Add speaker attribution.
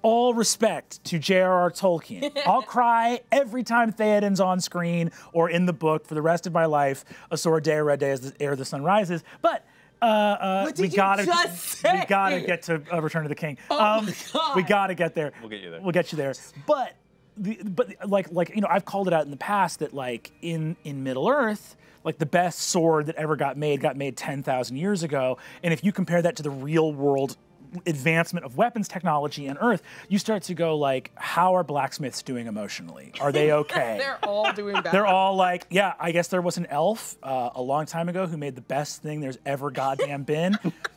Speaker 1: all respect to J.R.R. Tolkien. I'll cry every time Theoden's on screen or in the book for the rest of my life. A sword day, a red day, ere the sun rises. But we gotta get to Return of the King.
Speaker 2: Oh my God.
Speaker 1: We gotta get there.
Speaker 3: We'll get you there.
Speaker 1: We'll get you there. But like you know, I've called it out in the past that like in Middle Earth, like the best sword that ever got made 10,000 years ago. And if you compare that to the real world advancement of weapons technology on Earth, you start to go like, how are blacksmiths doing emotionally? Are they okay?
Speaker 2: They're all doing bad.
Speaker 1: They're all like, yeah, I guess there was an elf a long time ago who made the best thing there's ever goddamn been.